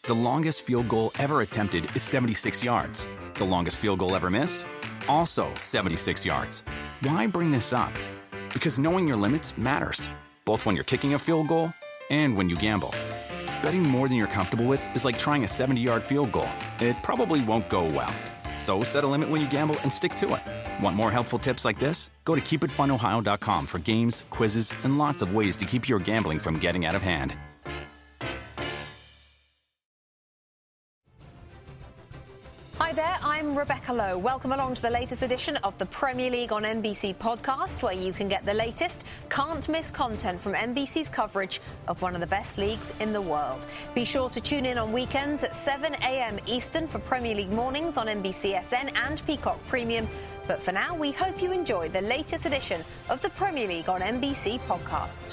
The longest field goal ever attempted is 76 yards. The longest field goal ever missed? Also 76 yards. Why bring this up? Because knowing your limits matters, both when you're kicking a field goal and when you gamble. Betting more than you're comfortable with is like trying a 70-yard field goal. It probably won't go well. So set a limit when you gamble and stick to it. Want more helpful tips like this? Go to keepitfunohio.com for games, quizzes, and lots of ways to keep your gambling from getting out of hand. Hi there, I'm Rebecca Lowe. Welcome along to the latest edition of the Premier League on NBC podcast, where you can get the latest, can't-miss content from NBC's coverage of one of the best leagues in the world. Be sure to tune in on weekends at 7 a.m. Eastern for Premier League mornings on NBCSN and Peacock Premium. But for now, we hope you enjoy the latest edition of the Premier League on NBC podcast.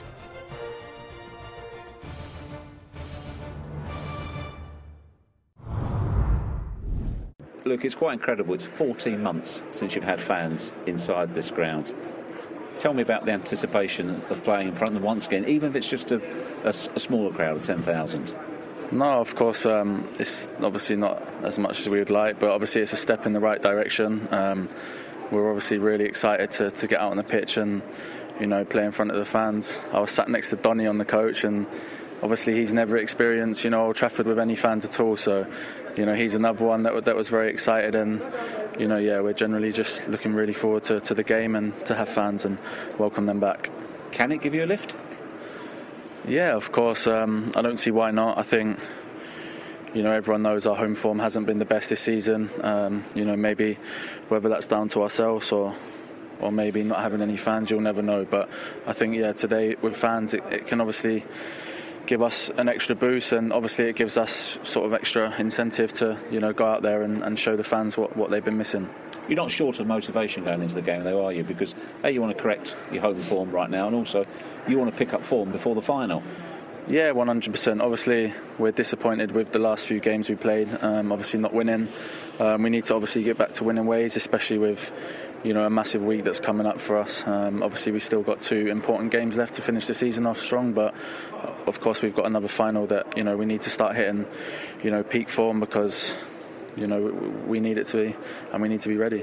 Look, it's quite incredible. It's 14 months since you've had fans inside this ground. Tell me about the anticipation of playing in front of them once again, even if it's just a smaller crowd of 10,000. No, of course, it's obviously not as much as we would like, but obviously it's a step in the right direction. We're obviously really excited to get out on the pitch and, play in front of the fans. I was sat next to Donny on the coach, and obviously he's never experienced, Old Trafford with any fans at all, so he's another one that was very excited, and we're generally just looking really forward to the game and to have fans and welcome them back. Can it give you a lift? Yeah, of course. I don't see why not. I think everyone knows our home form hasn't been the best this season. Maybe whether that's down to ourselves or maybe not having any fans, you'll never know. But I think today with fans it can obviously give us an extra boost, and obviously it gives us sort of extra incentive to go out there and show the fans what they've been missing. You're not short of motivation going into the game, though, are you? Because you want to correct your home form right now, and also you want to pick up form before the final. Yeah, 100%. Obviously we're disappointed with the last few games we played, obviously not winning. We need to obviously get back to winning ways, especially with a massive week that's coming up for us. Obviously we've still got 2 important games left to finish the season off strong, but of course we've got another final that we need to start hitting peak form, because we need it to be, and we need to be ready.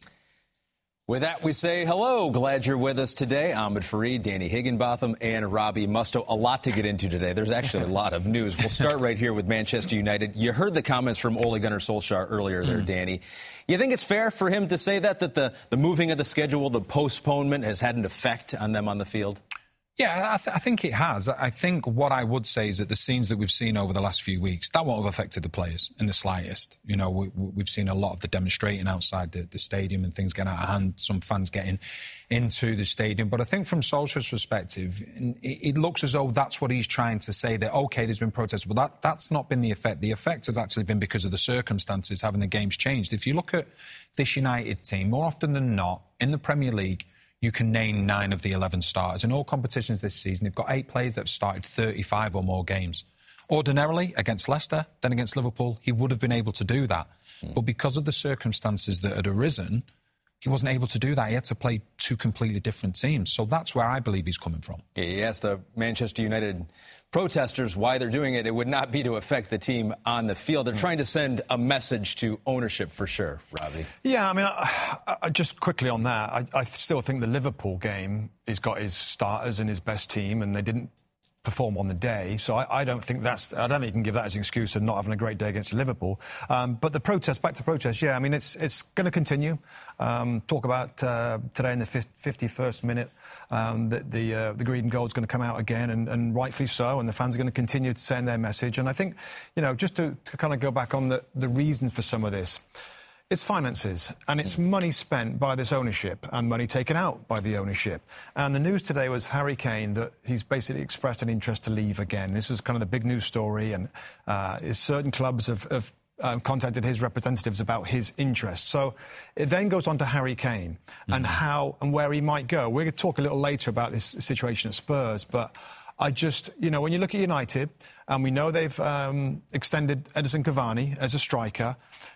With that, we say hello. Glad you're with us today. Ahmed Fareed, Danny Higginbotham, and Robbie Mustoe. A lot to get into today. There's actually a lot of news. We'll start right here with Manchester United. You heard the comments from Ole Gunnar Solskjaer earlier there, Danny. You think it's fair for him to say that the moving of the schedule, the postponement, has had an effect on them on the field? Yeah, I think it has. I think what I would say is that the scenes that we've seen over the last few weeks, that won't have affected the players in the slightest. We've seen a lot of the demonstrating outside the stadium and things getting out of hand, some fans getting into the stadium. But I think from Solskjaer's perspective, it looks as though that's what he's trying to say, that, OK, there's been protests. But that's not been the effect. The effect has actually been because of the circumstances, having the games changed. If you look at this United team, more often than not, in the Premier League, you can name 9 of the 11 starters. In all competitions this season, they've got 8 players that have started 35 or more games. Ordinarily, against Leicester, then against Liverpool, he would have been able to do that. But because of the circumstances that had arisen, he wasn't able to do that. He had to play 2 completely different teams. So that's where I believe he's coming from. He asked the Manchester United protesters why they're doing it. It would not be to affect the team on the field. They're trying to send a message to ownership for sure, Robbie. Yeah, I mean, I just quickly on that, I still think the Liverpool game, he's got his starters and his best team, and they didn't perform on the day. So I don't think you can give that as an excuse of not having a great day against Liverpool. But the protest, back to protest, yeah, I mean, it's going to continue. Talk about today in the 51st minute, that the green goal is going to come out again, and rightfully so, and the fans are going to continue to send their message. And I think, just to kind of go back on the reason for some of this, it's finances, and it's money spent by this ownership and money taken out by the ownership. And the news today was Harry Kane, that he's basically expressed an interest to leave again. This was kind of the big news story, and certain clubs have contacted his representatives about his interest. So it then goes on to Harry Kane and how and where he might go. We're going to talk a little later about this situation at Spurs, but I just, when you look at United, and we know they've extended Edinson Cavani as a striker,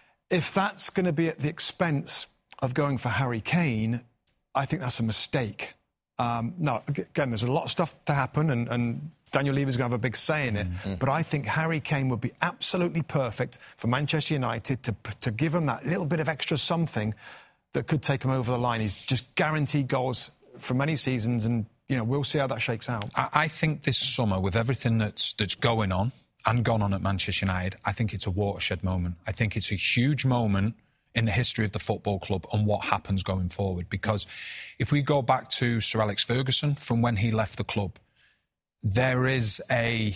if that's going to be at the expense of going for Harry Kane, I think that's a mistake. Now, again, there's a lot of stuff to happen, and Daniel Levy's going to have a big say in it. But I think Harry Kane would be absolutely perfect for Manchester United to give him that little bit of extra something that could take him over the line. He's just guaranteed goals for many seasons, and we'll see how that shakes out. I think this summer, with everything that's going on and gone on at Manchester United, I think it's a watershed moment. I think it's a huge moment in the history of the football club and what happens going forward. Because if we go back to Sir Alex Ferguson, from when he left the club, there's a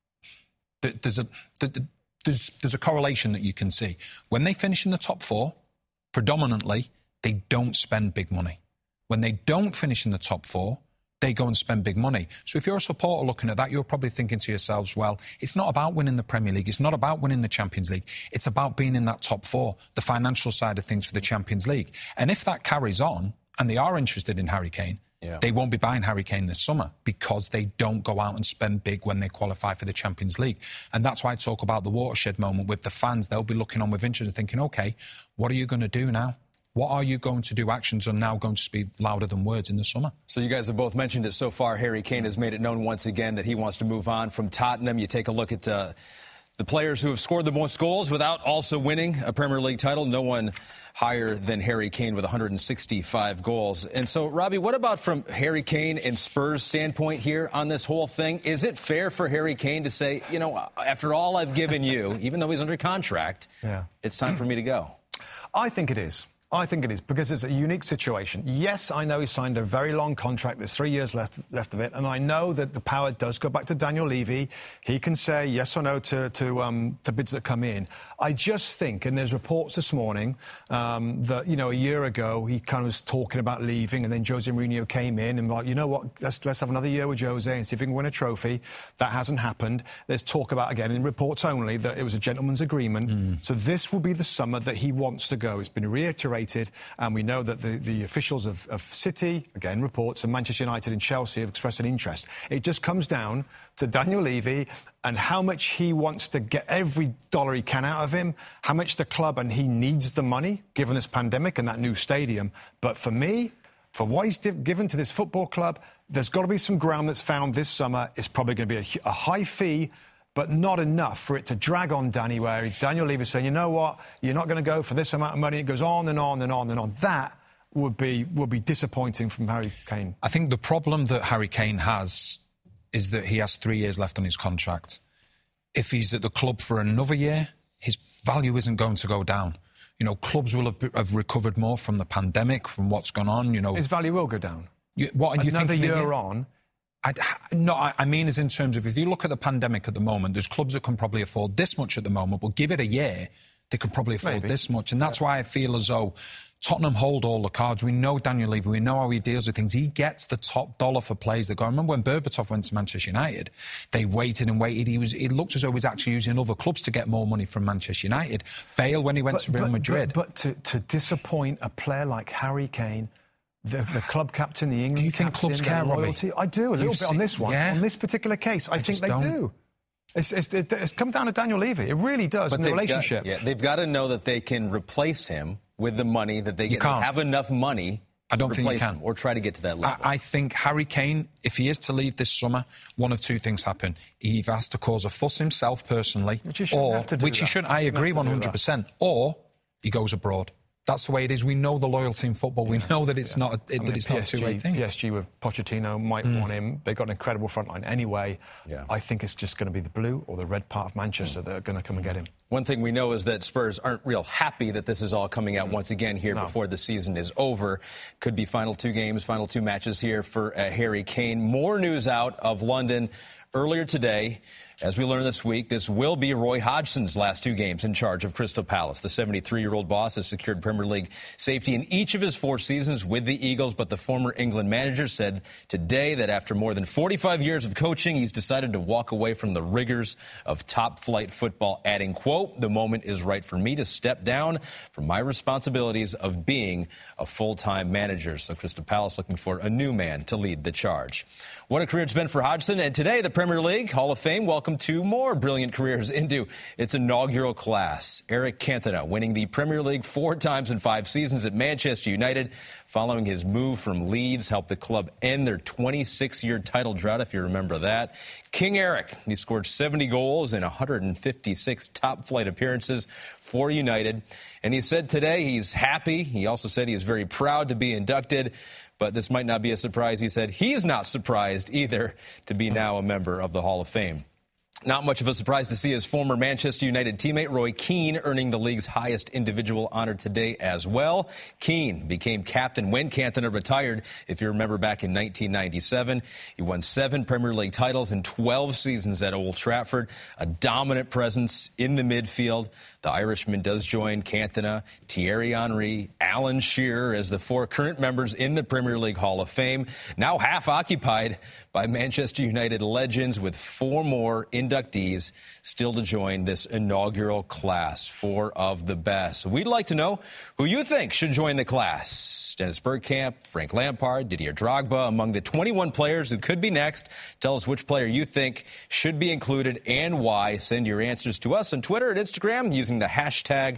correlation that you can see. When they finish in the top four, predominantly, they don't spend big money. When they don't finish in the top four, they go and spend big money. So if you're a supporter looking at that, you're probably thinking to yourselves, well, it's not about winning the Premier League. It's not about winning the Champions League. It's about being in that top four, the financial side of things for the Champions League. And if that carries on, and they are interested in Harry Kane, they won't be buying Harry Kane this summer because they don't go out and spend big when they qualify for the Champions League. And that's why I talk about the watershed moment with the fans. They'll be looking on with interest and thinking, OK, what are you going to do now? What are you going to do? Actions are now going to speak louder than words in the summer. So you guys have both mentioned it so far. Harry Kane has made it known once again that he wants to move on from Tottenham. You take a look at the players who have scored the most goals without also winning a Premier League title. No one higher than Harry Kane with 165 goals. And so, Robbie, what about from Harry Kane and Spurs' standpoint here on this whole thing? Is it fair for Harry Kane to say, after all I've given you, even though he's under contract, it's time for me to go? I think it is. I think it is, because it's a unique situation. Yes, I know he signed a very long contract. There's 3 years left of it. And I know that the power does go back to Daniel Levy. He can say yes or no to bids that come in. I just think, and there's reports this morning that, a year ago, he kind of was talking about leaving, and then Jose Mourinho came in and like, you know what, let's have another year with Jose and see if we can win a trophy. That hasn't happened. There's talk about, again, in reports only, that it was a gentleman's agreement. So this will be the summer that he wants to go. It's been reiterated. And we know that the officials of City, again, reports, and Manchester United and Chelsea have expressed an interest. It just comes down to Daniel Levy and how much he wants to get every dollar he can out of him, how much the club, and he needs the money, given this pandemic and that new stadium. But for me, for what he's given to this football club, there's got to be some ground that's found this summer. It's probably going to be a high fee, but not enough for it to drag on Danny, where Daniel Levy saying, you know what, you're not going to go for this amount of money. It goes on and on and on and on. That would be disappointing from Harry Kane. I think the problem that Harry Kane has is that he has 3 years left on his contract. If he's at the club for another year, his value isn't going to go down. Clubs will have recovered more from the pandemic, from what's gone on. His value will go down. What are you another thinking? Year on. I mean is in terms of, if you look at the pandemic at the moment, there's clubs that can probably afford this much at the moment, but give it a year, they could probably afford this much. And that's why I feel as though Tottenham hold all the cards. We know Daniel Levy, we know how he deals with things. He gets the top dollar for players that go. I remember when Berbatov went to Manchester United, they waited and waited. It looked as though he was actually using other clubs to get more money from Manchester United. Bale, when he went to Real Madrid. But to disappoint a player like Harry Kane, the club captain, the England do you think captain, clubs care, loyalty? Robbie? I do, a little bit on this one. Yeah. On this particular case, I think they do. It's come down to Daniel Levy. It really does, in the relationship. They've got to know that they can replace him with the money that they get. They have enough money. I don't think you can. Or try to get to that level. I think Harry Kane, if he is to leave this summer, one of two things happen. He either has to cause a fuss himself personally, which he shouldn't. I agree 100%, or he goes abroad. That's the way it is. We know the loyalty in football. We know that it's not a two-way thing. PSG with Pochettino might want him. They've got an incredible front line anyway. Yeah. I think it's just going to be the blue or the red part of Manchester that are going to come and get him. One thing we know is that Spurs aren't real happy that this is all coming out once again here before the season is over. Could be final two matches here for Harry Kane. More news out of London earlier today. As we learned this week, this will be Roy Hodgson's last 2 games in charge of Crystal Palace. The 73-year-old boss has secured Premier League safety in each of his 4 seasons with the Eagles, but the former England manager said today that after more than 45 years of coaching, he's decided to walk away from the rigors of top-flight football, adding, quote, "The moment is right for me to step down from my responsibilities of being a full-time manager." So Crystal Palace looking for a new man to lead the charge. What a career it's been for Hodgson. And today, the Premier League Hall of Fame welcomed welcome two more brilliant careers into its inaugural class. Eric Cantona winning the Premier League 4 times in 5 seasons at Manchester United, following his move from Leeds, helped the club end their 26-year title drought, if you remember that. King Eric, he scored 70 goals in 156 top-flight appearances for United. And he said today he's happy. He also said he is very proud to be inducted. But this might not be a surprise. He said he's not surprised either to be now a member of the Hall of Fame. Not much of a surprise to see his former Manchester United teammate Roy Keane earning the league's highest individual honor today as well. Keane became captain when Cantona retired, if you remember, back in 1997. He won 7 Premier League titles in 12 seasons at Old Trafford, a dominant presence in the midfield. The Irishman does join Cantona, Thierry Henry, Alan Shearer as the 4 current members in the Premier League Hall of Fame, now half occupied by Manchester United legends, with 4 more inductees still to join this inaugural class, 4 of the best. So we'd like to know who you think should join the class. Dennis Bergkamp, Frank Lampard, Didier Drogba, among the 21 players who could be next. Tell us which player you think should be included and why. Send your answers to us on Twitter and Instagram using the hashtag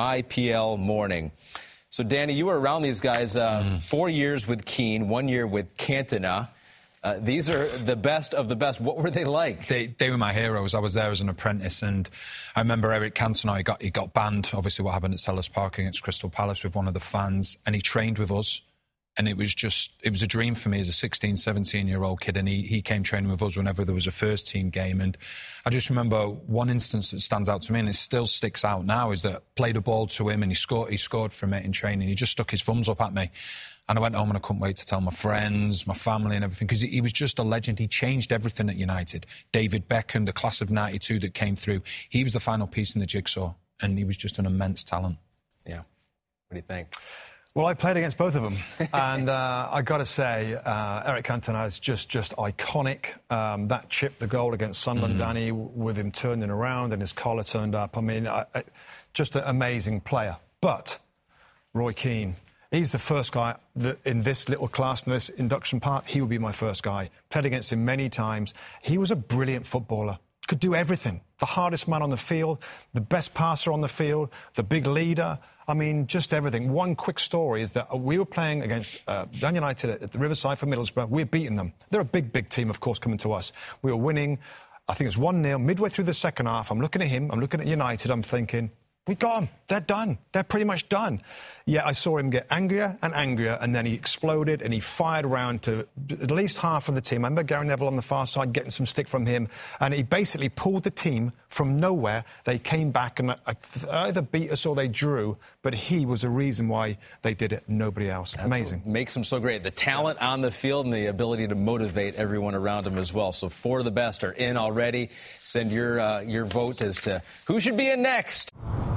MyPLMorning. So, Danny, you were around these guys 4 years with Keane, 1 year with Cantona. These are the best of the best. What were they like? They were my heroes. I was there as an apprentice, and I remember Eric Cantona, he got banned, obviously what happened at Selhurst Park against Crystal Palace with one of the fans, and he trained with us. And it was a dream for me as a 16, 17-year-old kid. And he came training with us whenever there was a first-team game. And I just remember one instance that stands out to me, and it still sticks out now, is that played a ball to him and he scored from it in training. He just stuck his thumbs up at me. And I went home and I couldn't wait to tell my friends, my family and everything, because he was just a legend. He changed everything at United. David Beckham, the class of 92 that came through, he was the final piece in the jigsaw, and he was just an immense talent. Yeah. What do you think? Well, I played against both of them, and I got to say, Eric Cantona is just iconic. That chip, the goal against Sunderland, Danny, with him turning around and his collar turned up. I mean, just an amazing player. But Roy Keane, he's the first guy that in this little class, in this induction part, he would be my first guy. Played against him many times. He was a brilliant footballer. Could do everything. The hardest man on the field, the best passer on the field, the big leader. I mean, just everything. One quick story is that we were playing against Man United at the Riverside for Middlesbrough. We're beating them. They're a big team, of course, coming to us. We were winning. I think it was 1-0. Midway through the second half, I'm looking at him. I'm looking at United. I'm thinking, we got them. They're done. They're pretty much done. Yeah, I saw him get angrier, and then he exploded and he fired around to at least half of the team. I remember Gary Neville on the far side getting some stick from him, and he basically pulled the team from nowhere. They came back and either beat us or they drew, but he was the reason why they did it. Nobody else. That's amazing. What makes him so great. The talent on the field and the ability to motivate everyone around him as well. So 4 of the best are in already. Send your vote as to who should be in next.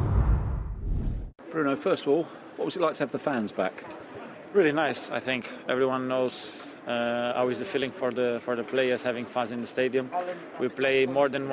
Bruno, first of all, what was it like to have the fans back? Really nice, I think. Everyone knows how is the feeling for the players having fans in the stadium. We play more than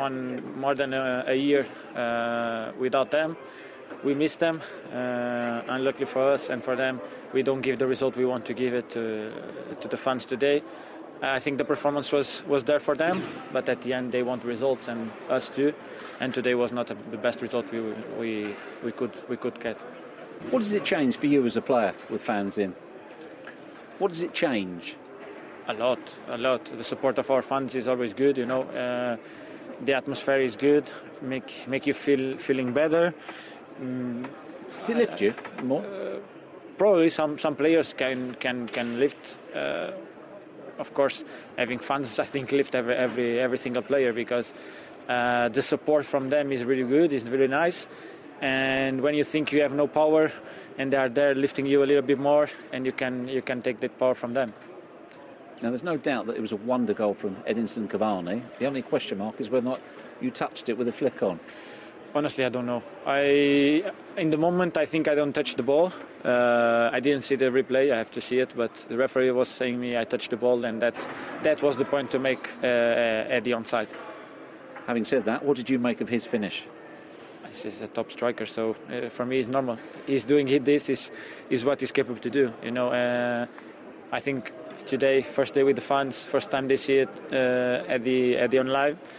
a year without them. We miss them. Unluckily for us and for them, we don't give the result we want to give it to the fans today. I think the performance was there for them, but at the end they want results, and us too. And today was not the best result we could get. What does it change for you as a player with fans in? What does it change? A lot. The support of our fans is always good, you know. The atmosphere is good, make you feeling better. Does it lift you more? Probably some players can lift. Of course, having fans, I think, lift every single player, because the support from them is really good, is really nice. And when you think you have no power, and they are there lifting you a little bit more, and you can take that power from them. Now, there's no doubt that it was a wonder goal from Edinson Cavani. The only question mark is whether or not you touched it with a flick on. Honestly, I don't know. In the moment, I think I don't touch the ball. I didn't see the replay. I have to see it. But the referee was saying me I touched the ball, and that was the point to make Eddie onside. Having said that, what did you make of his finish? He's a top striker, so for me it's normal. He's doing this is what he's capable to do. You know, I think today, first day with the fans, first time they see it at the on live.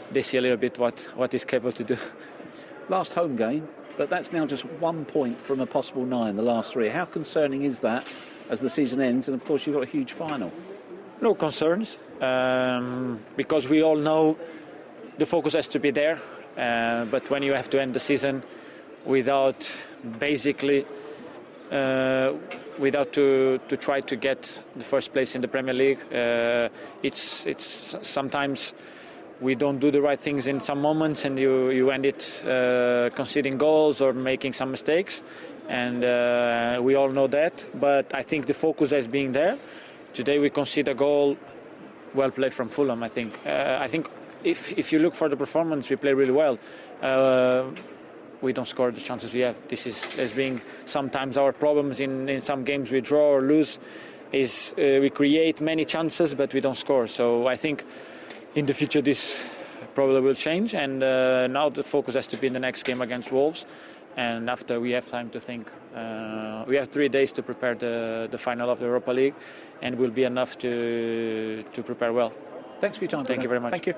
they see a little bit what he's capable to do. Last home game, but that's now just 1 point from a possible 9, the last 3. How concerning is that as the season ends? And of course you've got a huge final. No concerns, because we all know the focus has to be there. But when you have to end the season without basically without to try to get the first place in the Premier League, it's sometimes we don't do the right things in some moments, and you end it conceding goals or making some mistakes, and we all know that. But I think the focus has been there. Today we concede a goal, well played from Fulham. I think if you look for the performance, we play really well. We don't score the chances we have. This has been sometimes our problems in some games we draw or lose. Is we create many chances but we don't score. So I think in the future this probably will change, and now the focus has to be in the next game against Wolves. And after we have time to think, we have 3 days to prepare the final of the Europa League, and will be enough to prepare well. Thanks for your time. Thank you very much. Thank you.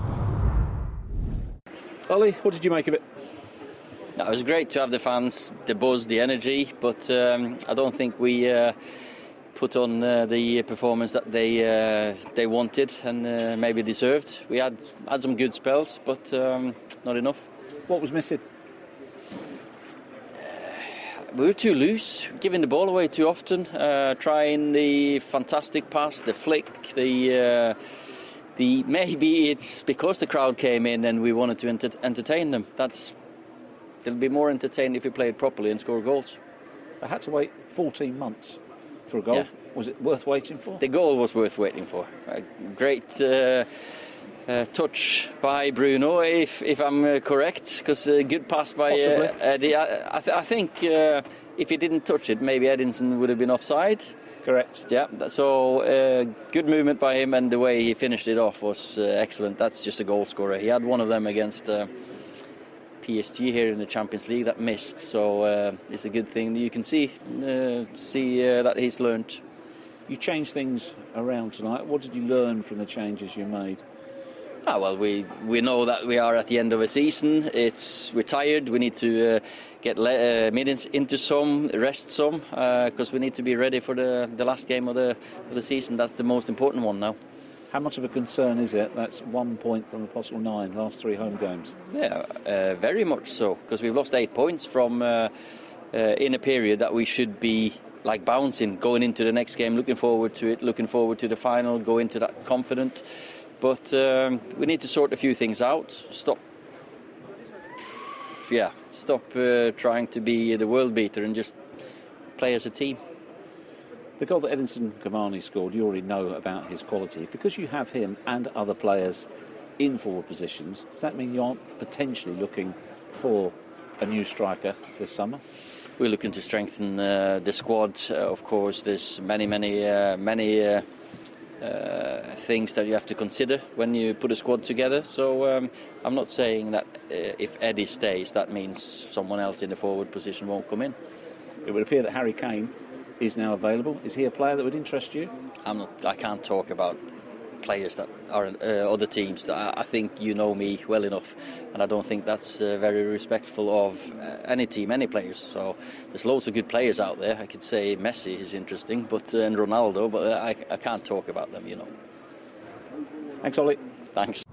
Ollie, what did you make of it? No, it was great to have the fans, the buzz, the energy, but I don't think we put on the performance that they wanted and maybe deserved. We had some good spells, but not enough. What was missing? We were too loose, giving the ball away too often, trying the fantastic pass, the flick, the maybe it's because the crowd came in and we wanted to entertain them. They'll be more entertained if we played properly and score goals. I had to wait 14 months for a goal. Yeah. Was it worth waiting for? The goal was worth waiting for. A great touch by Bruno, if I'm correct, because a good pass by Eddie. I think if he didn't touch it, maybe Edinson would have been offside. Correct. Yeah, so good movement by him, and the way he finished it off was excellent. That's just a goal scorer. He had one of them against PSG here in the Champions League that missed, so it's a good thing. You can see that he's learned. You changed things around tonight. What did you learn from the changes you made? Well, we know that we are at the end of a season. We're tired. We need to get minutes into some, rest some, because we need to be ready for the last game of the season. That's the most important one now. How much of a concern is it? That's 1 point from a possible 9, last 3 home games. Yeah, very much so, because we've lost 8 points from in a period that we should be like bouncing, going into the next game, looking forward to it, looking forward to the final, go into that confident. But we need to sort a few things out. Stop trying to be the world beater and just play as a team. The goal that Edinson Cavani scored, you already know about his quality. Because you have him and other players in forward positions, does that mean you aren't potentially looking for a new striker this summer? We're looking to strengthen the squad. Of course, there's many things that you have to consider when you put a squad together. So I'm not saying that if Eddie stays, that means someone else in the forward position won't come in. It would appear that Harry Kane is now available. Is he a player that would interest you? I can't talk about players that are other teams. I think you know me well enough, and I don't think that's very respectful of any team, any players. So there's loads of good players out there. I could say Messi is interesting, and Ronaldo, but I can't talk about them, you know. Thanks, Ollie. Thanks.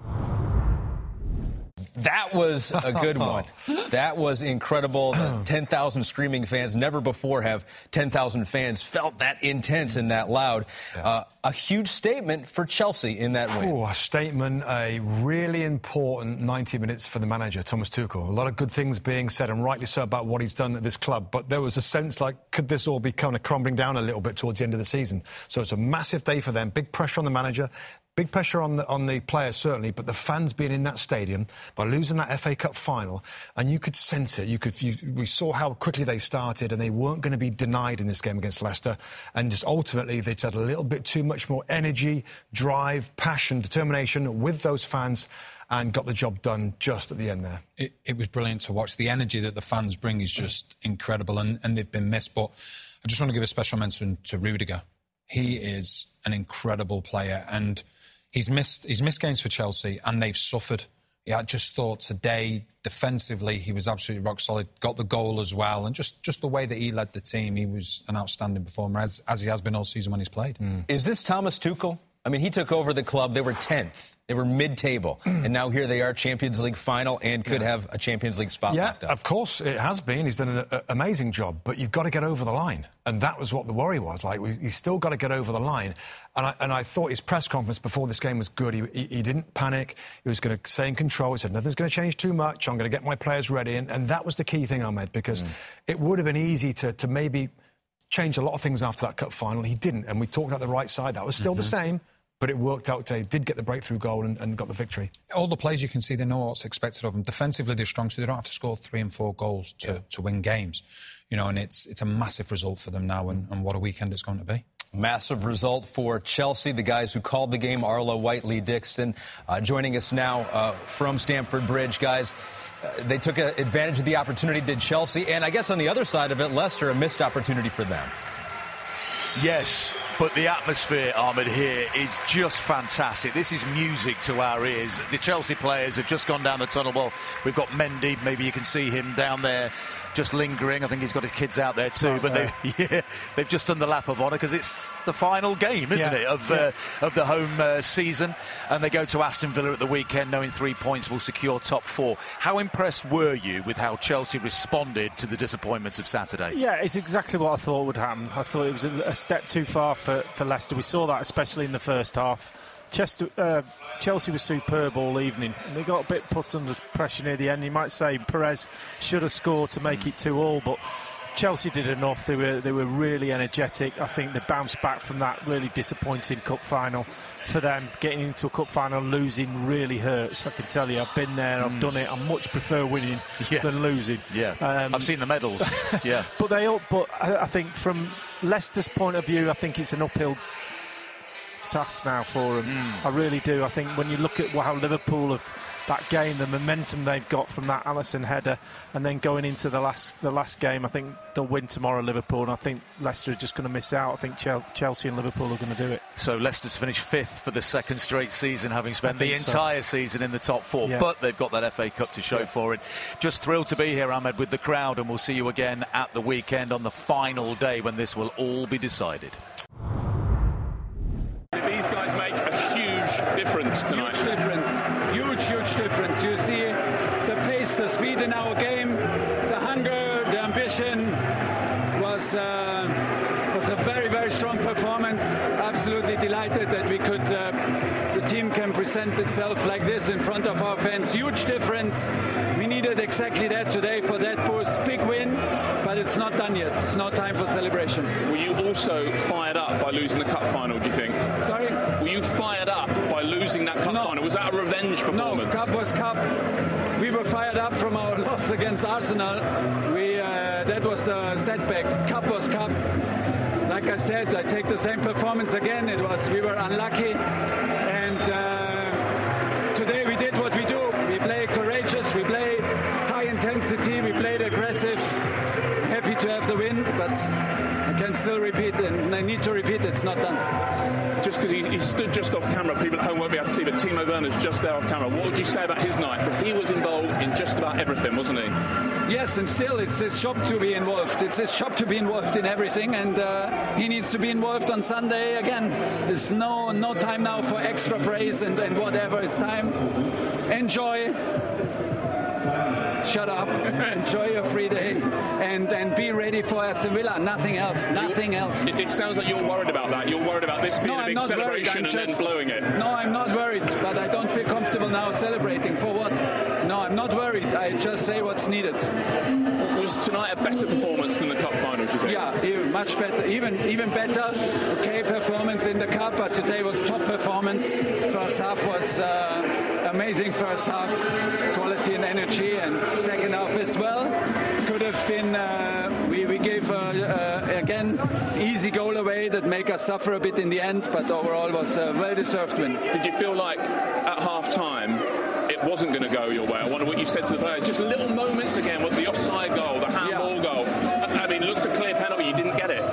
That was a good one. That was incredible. 10,000 screaming fans. Never before have 10,000 fans felt that intense and that loud. Yeah. A huge statement for Chelsea in that win. A statement, a really important 90 minutes for the manager, Thomas Tuchel. A lot of good things being said, and rightly so, about what he's done at this club. But there was a sense like, could this all be kind of crumbling down a little bit towards the end of the season? So it's a massive day for them. Big pressure on the manager. Big pressure on the players, certainly, but the fans being in that stadium by losing that FA Cup final, and you could sense it. We saw how quickly they started, and they weren't going to be denied in this game against Leicester. And just ultimately, they'd had a little bit too much more energy, drive, passion, determination with those fans, and got the job done just at the end there. It was brilliant to watch. The energy that the fans bring is just incredible, and they've been missed. But I just want to give a special mention to Rudiger. He is an incredible player, and he's missed games for Chelsea, and they've suffered I just thought today, defensively, he was absolutely rock solid, got the goal as well, and just the way that he led the team, he was an outstanding performer, as he has been all season when he's played. Is this Thomas Tuchel? I mean, he took over the club. They were 10th. They were mid-table. And now here they are, Champions League final, and could have a Champions League spot locked up. Of course it has been. He's done an amazing job. But you've got to get over the line. And that was what the worry was. He's still got to get over the line. And I thought his press conference before this game was good. He didn't panic. He was going to stay in control. He said, nothing's going to change too much. I'm going to get my players ready. And that was the key thing, Ahmed, because it would have been easy to maybe change a lot of things after that cup final. He didn't. And we talked about the right side. That was still the same. But it worked out today. Did get the breakthrough goal and got the victory. All the players, you can see, they know what's expected of them. Defensively, they're strong, so they don't have to score 3 and 4 goals to win games. And it's a massive result for them now, and what a weekend it's going to be. Massive result for Chelsea. The guys who called the game, Arlo, White, Lee Dixon, joining us now from Stamford Bridge. Guys, they took advantage of the opportunity, did Chelsea. And I guess on the other side of it, Leicester, a missed opportunity for them. Yes, but the atmosphere, Ahmed, here is just fantastic. This is music to our ears. The Chelsea players have just gone down the tunnel. Well, we've got Mendy. Maybe you can see him down there just lingering. I think he's got his kids out there too. But they've just done the lap of honour because it's the final game, isn't it, of the home season. And they go to Aston Villa at the weekend, knowing 3 points will secure top 4. How impressed were you with how Chelsea responded to the disappointments of Saturday? Yeah, it's exactly what I thought would happen. I thought it was a step too far for Leicester. We saw that especially in the first half. Chelsea was superb all evening. And they got a bit put under pressure near the end. You might say Perez should have scored to make it 2-2, but Chelsea did enough. They were really energetic. I think they bounced back from that really disappointing cup final. For them, getting into a cup final, losing really hurts. I can tell you, I've been there, I've done it. I much prefer winning than losing. Yeah, I've seen the medals. Yeah, but I think from Leicester's point of view, I think it's an uphill task now for them. I really do. I think when you look at how Liverpool have that game, the momentum they've got from that Alisson header, and then going into the last game, I think they'll win tomorrow, Liverpool, and I think Leicester are just going to miss out. I think Chelsea and Liverpool are going to do it. So Leicester's finished 5th for the second straight season, having spent the entire season in the top 4, but they've got that FA Cup to show for it. Just thrilled to be here, Ahmed, with the crowd, and we'll see you again at the weekend on the final day when this will all be decided. These guys make a huge difference tonight. Huge difference. Huge difference. You see the pace, the speed in our game, the hunger, the ambition was a very, very strong performance. Absolutely delighted that we could, the team can present itself like this in front of our fans. Huge difference. We needed exactly that today for that boost. Big win, but it's not done yet. It's not time for celebration. Were you also fired up by losing the cup final, do you think? Sorry? Were you fired up by losing that cup final? Was that a revenge performance? No, cup was cup. We were fired up from our loss against Arsenal. That was the setback. Cup was cup. Like I said, I take the same performance again. We were unlucky, and today we did what we do. We play courageous, we play high intensity, we played aggressive. Happy to have the win, but I can still repeat, and I need to repeat, it's not done. Just because he stood just off camera, people at home won't be able to see, but Timo Werner's just there off camera. What would you say about his night? Because he was involved in just about everything, wasn't he? Yes, and still it's his job to be involved. It's his job to be involved in everything, and he needs to be involved on Sunday again. There's no time now for extra praise and whatever. It's time. Enjoy. Shut up. Enjoy your free day and be ready for Aston Villa. Nothing else. It sounds like you're worried about that. You're worried about this being a big celebration and then blowing it. No, I'm not worried, but I don't feel comfortable now celebrating. For what? No, I'm not worried. I just say what's needed. Was tonight a better performance than the cup final, do you think? Yeah, even much better. Even better. Okay, performance in the cup, but today was top performance. First half was amazing. First half, quality and energy, and second half as well. Could have been. We gave again easy goal away that make us suffer a bit in the end, but overall was a well-deserved win. Did you feel like at half-time it wasn't going to go your way? I wonder what you said to the players. Just little moments again with the offside goal, the handball goal. I mean, looked a clear penalty, you didn't get it. Yes,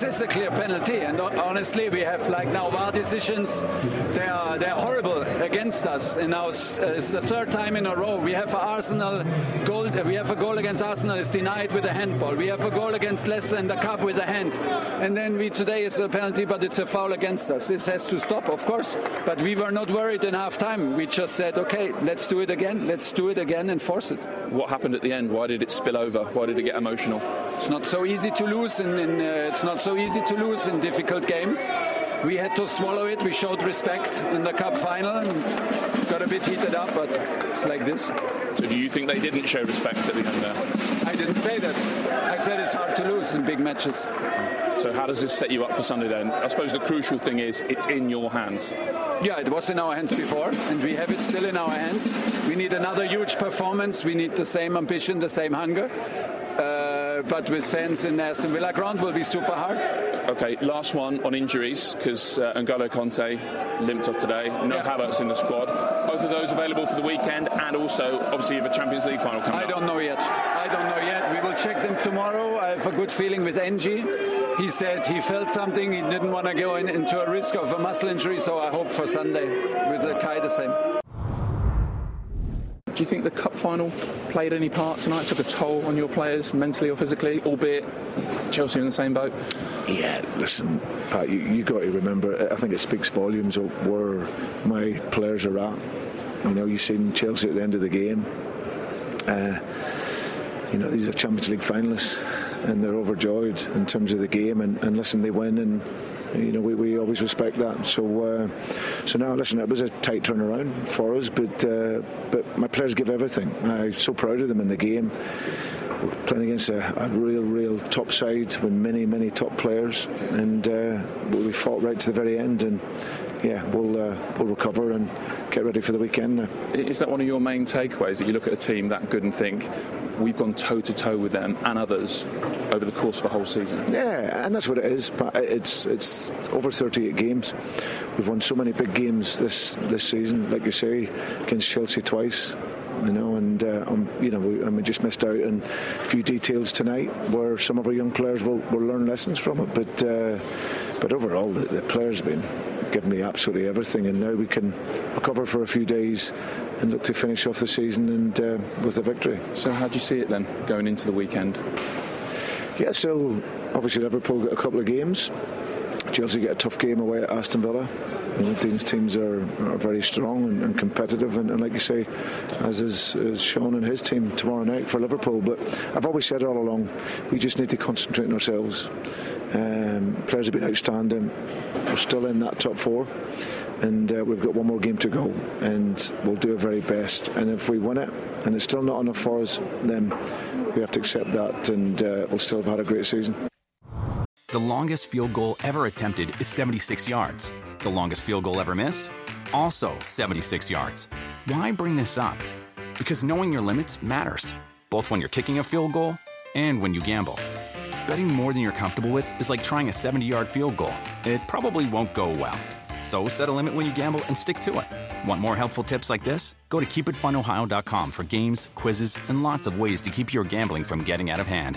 this is a clear penalty, and honestly, we have like now VAR decisions. They're horrible against us, and now it's the third time in a row. We have Arsenal goal. We have a goal against Arsenal is denied with a handball. We have a goal against Leicester in the cup with a hand, and then today is a penalty, but it's a foul against us. This has to stop, of course. But we were not worried in half time. We just said, okay, let's do it again. Let's do it again and force it. What happened at the end? Why did it spill over? Why did it get emotional? It's not so easy to lose, it's not so easy to lose in difficult games. We had to swallow it. We showed respect in the cup final. Got a bit heated up, but it's like this. So do you think they didn't show respect at the end there? I didn't say that. I said it's hard to lose in big matches. So how does this set you up for Sunday then? I suppose the crucial thing is it's in your hands. Yeah, it was in our hands before, and we have it still in our hands. We need another huge performance. We need the same ambition, the same hunger. But with fans in Aston Villa ground will be super hard. Okay, last one on injuries, because N'Golo Kanté limped off today. No Havertz in the squad. Both of those available for the weekend, and also, obviously, you have a Champions League final coming up. I don't know yet. We will check them tomorrow. I have a good feeling with NG. He said he felt something. He didn't want to go into a risk of a muscle injury, so I hope for Sunday. With Kai the same. Do you think the cup final played any part tonight, took a toll on your players mentally or physically, albeit Chelsea in the same boat? Yeah, listen, Pat, you got to remember, I think it speaks volumes of where my players are at. You know, you've seen Chelsea at the end of the game. You know, these are Champions League finalists, and they're overjoyed in terms of the game. And listen, they win, and you know, we always respect that. So now, listen, it was a tight turnaround for us, but my players give everything. I'm so proud of them in the game. We're playing against a real top side with many top players, and we fought right to the very end. And yeah, we'll recover and get ready for the weekend now. Is that one of your main takeaways, that you look at a team that good and think we've gone toe-to-toe with them and others over the course of a whole season? Yeah, and that's what it is. But it's over 38 games. We've won so many big games this season, like you say, against Chelsea twice. You know, and you know, we just missed out on a few details tonight where some of our young players will learn lessons from it. But overall, the players have been giving me absolutely everything, and now we can recover for a few days and look to finish off the season and with a victory. So how do you see it then going into the weekend? Yeah, so obviously Liverpool got a couple of games. Chelsea get a tough game away at Aston Villa. You know, Dean's teams are very strong and competitive, and like you say, as is shown in his team tomorrow night for Liverpool. But I've always said all along, we just need to concentrate on ourselves. Players have been outstanding. We're still in that top four, and we've got one more game to go, and we'll do our very best. And if we win it, and it's still not enough for us, then we have to accept that, and we'll still have had a great season. The longest field goal ever attempted is 76 yards. The longest field goal ever missed? Also 76 yards. Why bring this up? Because knowing your limits matters, both when you're kicking a field goal and when you gamble. Betting more than you're comfortable with is like trying a 70-yard field goal. It probably won't go well. So set a limit when you gamble and stick to it. Want more helpful tips like this? Go to keepitfunohio.com for games, quizzes, and lots of ways to keep your gambling from getting out of hand.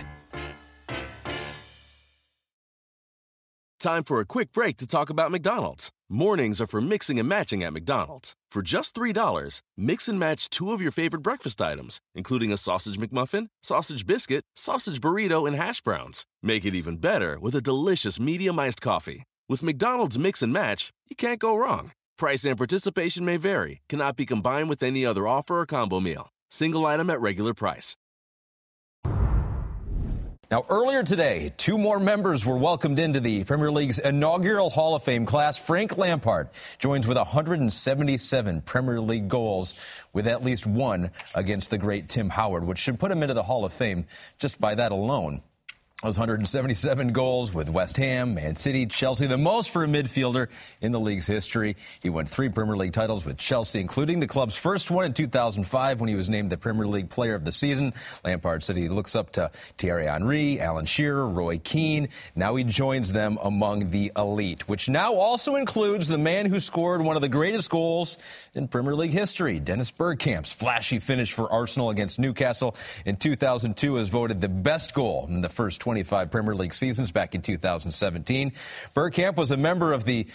Time for a quick break to talk about McDonald's. Mornings are for mixing and matching at McDonald's. For just $3, mix and match two of your favorite breakfast items, including a sausage McMuffin, sausage biscuit, sausage burrito, and hash browns. Make it even better with a delicious medium iced coffee. With McDonald's Mix and Match, you can't go wrong. Price and participation may vary. Cannot be combined with any other offer or combo meal. Single item at regular price. Now, earlier today, two more members were welcomed into the Premier League's inaugural Hall of Fame class. Frank Lampard joins with 177 Premier League goals, with at least one against the great Tim Howard, which should put him into the Hall of Fame just by that alone. Those 177 goals with West Ham, Man City, Chelsea, the most for a midfielder in the league's history. He won 3 Premier League titles with Chelsea, including the club's first one in 2005 when he was named the Premier League Player of the Season. Lampard said he looks up to Thierry Henry, Alan Shearer, Roy Keane. Now he joins them among the elite, which now also includes the man who scored one of the greatest goals in Premier League history. Dennis Bergkamp's flashy finish for Arsenal against Newcastle in 2002 is voted the best goal in the first 25 Premier League seasons back in 2017. Bergkamp was a member of the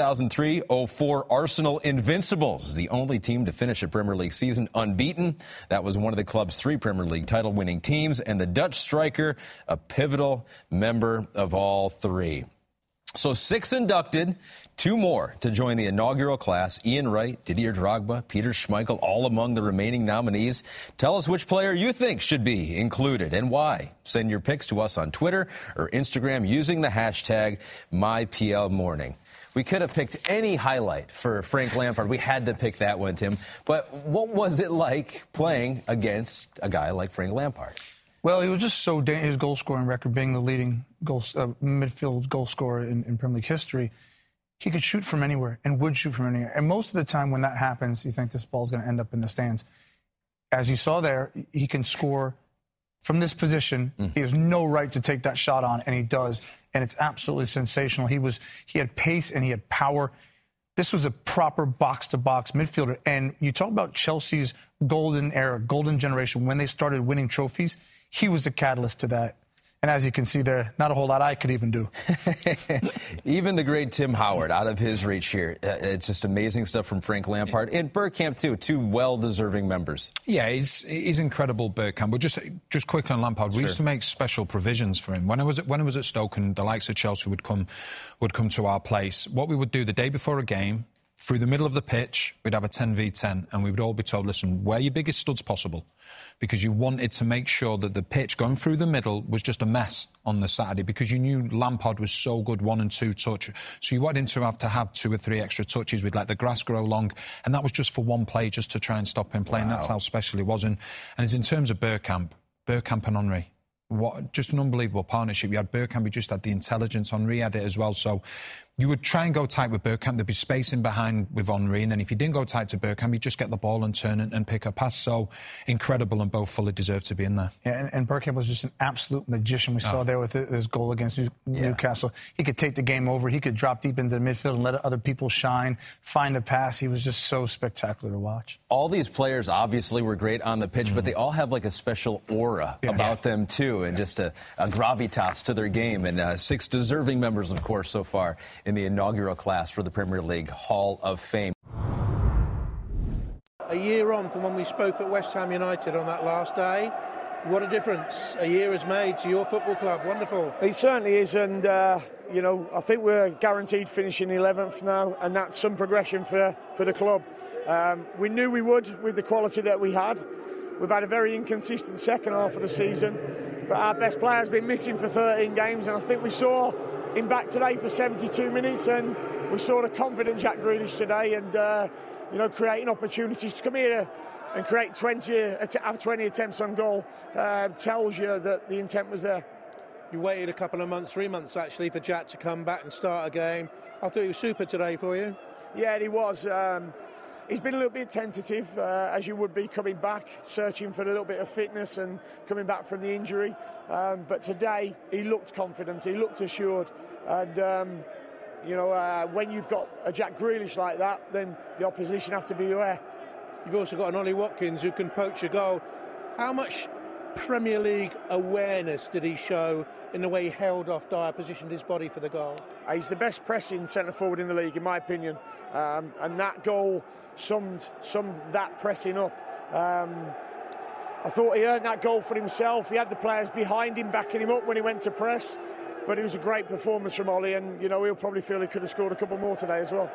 2003-04 Arsenal Invincibles, the only team to finish a Premier League season unbeaten. That was one of the club's 3 Premier League title-winning teams, and the Dutch striker, a pivotal member of all 3. So 6 inducted, 2 more to join the inaugural class. Ian Wright, Didier Drogba, Peter Schmeichel, all among the remaining nominees. Tell us which player you think should be included and why. Send your picks to us on Twitter or Instagram using the hashtag MyPLMorning. We could have picked any highlight for Frank Lampard. We had to pick that one, Tim. But what was it like playing against a guy like Frank Lampard? Well, he was just so his goal-scoring record being the leading midfield goal scorer in Premier League history. He could shoot from anywhere and would shoot from anywhere. And most of the time when that happens, you think this ball's going to end up in the stands. As you saw there, he can score from this position. He has no right to take that shot on, and he does. And it's absolutely sensational. He had pace and he had power. This was a proper box-to-box midfielder. And you talk about Chelsea's golden era, golden generation, when they started winning trophies. He was the catalyst to that. And as you can see there, not a whole lot I could even do. Even the great Tim Howard out of his reach here. It's just amazing stuff from Frank Lampard. And Bergkamp, too. 2 well-deserving members. Yeah, he's incredible, Bergkamp. But just quick on Lampard, we used to make special provisions for him. When I was at Stoke and the likes of Chelsea would come to our place, what we would do the day before a game, through the middle of the pitch, we'd have a 10v10, and we would all be told, listen, wear your biggest studs possible, because you wanted to make sure that the pitch going through the middle was just a mess on the Saturday, because you knew Lampard was so good 1 and 2 touch. So you wanted him to have 2 or 3 extra touches. We'd let the grass grow long, and that was just for one play, just to try and stop him playing. Wow. That's how special he was. And it's in terms of Bergkamp and Henry. Just an unbelievable partnership. You had Bergkamp, he just had the intelligence. Henry had it as well. So you would try and go tight with Bergkamp. There'd be space in behind with Henry. And then if you didn't go tight to Bergkamp, you'd just get the ball and turn and pick a pass. So incredible, and both fully deserved to be in there. Yeah, and Bergkamp was just an absolute magician. We saw there with his goal against Newcastle. He could take the game over. He could drop deep into the midfield and let other people shine, find a pass. He was just so spectacular to watch. All these players obviously were great on the pitch, but they all have like a special aura about them too, and just a gravitas to their game. And 6 deserving members, of course, so far in the inaugural class for the Premier League Hall of Fame. A year on from when we spoke at West Ham United on that last day, what a difference a year has made to your football club. Wonderful. It certainly is, and I think we're guaranteed finishing 11th now, and that's some progression for the club. We knew we would with the quality that we had. We've had a very inconsistent second half of the season, but our best player's been missing for 13 games, and I think we saw him back today for 72 minutes, and we saw the confident Jack Grealish today, and creating opportunities to come here and create 20 attempts on goal tells you that the intent was there. You waited a couple of months, 3 months actually, for Jack to come back and start a game. I thought he was super today for you. Yeah, he was. He's been a little bit tentative, as you would be coming back, searching for a little bit of fitness and coming back from the injury. But today, he looked confident, he looked assured. And, when you've got a Jack Grealish like that, then the opposition have to be aware. You've also got an Ollie Watkins who can poach a goal. How much Premier League awareness did he show in the way he held off Dyer, positioned his body for the goal? He's the best pressing centre-forward in the league, in my opinion. And that goal summed that pressing up. I thought he earned that goal for himself. He had the players behind him, backing him up when he went to press. But it was a great performance from Ollie, and, he'll probably feel he could have scored a couple more today as well.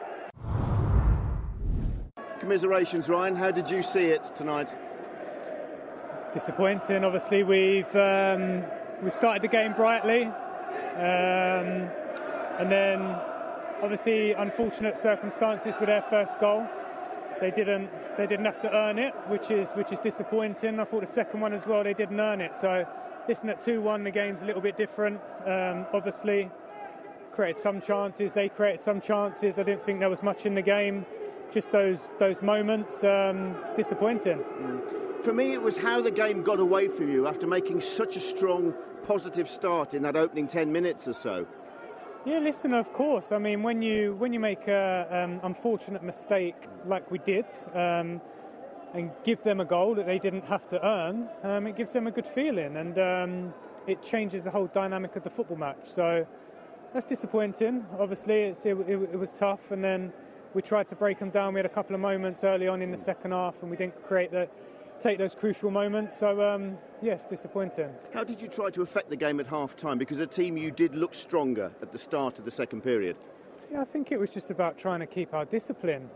Commiserations, Ryan. How did you see it tonight? Disappointing. Obviously, we started the game brightly, and then obviously unfortunate circumstances with their first goal. They didn't have to earn it, which is disappointing. I thought the second one as well, they didn't earn it. So, listen, at 2-1, the game's a little bit different. Obviously, created some chances. They created some chances. I didn't think there was much in the game. Just those moments, disappointing. For me, it was how the game got away from you after making such a strong, positive start in that opening 10 minutes or so. Yeah, listen, of course. I mean, when you make an unfortunate mistake like we did, and and give them a goal that they didn't have to earn, it gives them a good feeling, and it changes the whole dynamic of the football match. So that's disappointing. Obviously, it was tough, and then we tried to break them down. We had a couple of moments early on in the second half, and we didn't take those crucial moments. So, yes, disappointing. How did you try to affect the game at half-time? Because a team you did look stronger at the start of the second period. Yeah, I think it was just about trying to keep our discipline.